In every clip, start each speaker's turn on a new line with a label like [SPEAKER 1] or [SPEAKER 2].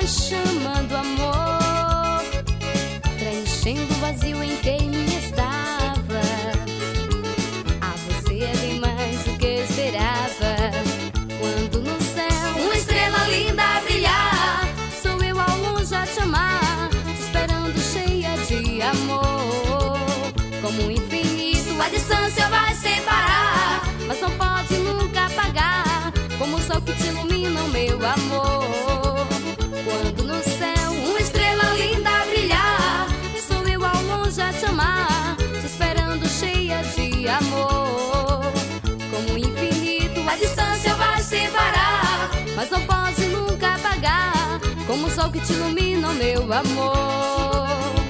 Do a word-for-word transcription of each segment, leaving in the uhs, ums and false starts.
[SPEAKER 1] a chama do amor, preenchendo o vazio em quem me estava. A você é bem mais do que esperava. Quando no céu uma estrela linda brilhar, sou eu ao longe a te amar, te esperando cheia de amor. Como o infinito, a distância vai separar, mas não pode nunca apagar, como o sol que te ilumina, o meu amor. Quando no céu uma estrela linda brilhar, sou eu ao longe a te amar, te esperando cheia de amor. Como o infinito, a distância vai separar, mas não pode nunca apagar, como o sol que te ilumina, o meu amor.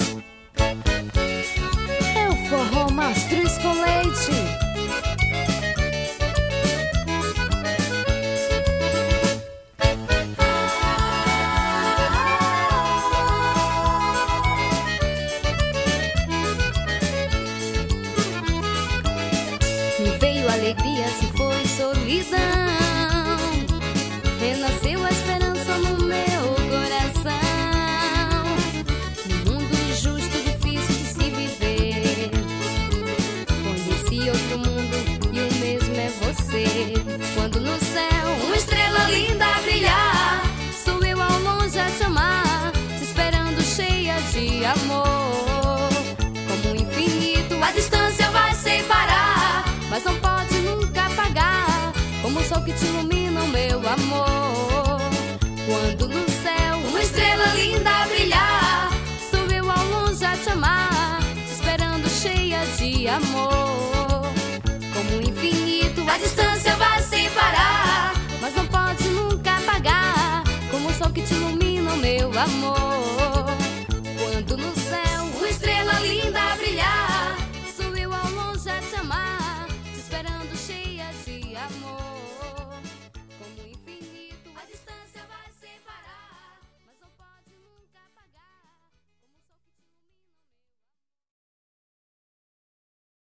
[SPEAKER 1] É o forró Mastruz com leite. Me veio alegria, se foi solidão, renasceu a esperança no meu coração. Num mundo injusto, difícil de se viver, conheci outro mundo e o mesmo é você. Quando no céu uma estrela linda brilhar, sou eu ao longe a te amar, te esperando cheia de amor. Como o infinito, a distância vai separar, mas não pode nunca apagar, como o sol que te ilumina, o meu amor. Quando no céu uma estrela linda brilhar, sou eu ao longe a te amar, te esperando cheia de amor. Como o infinito, a distância vai separar, mas não pode nunca apagar, como o sol que te ilumina, o meu amor.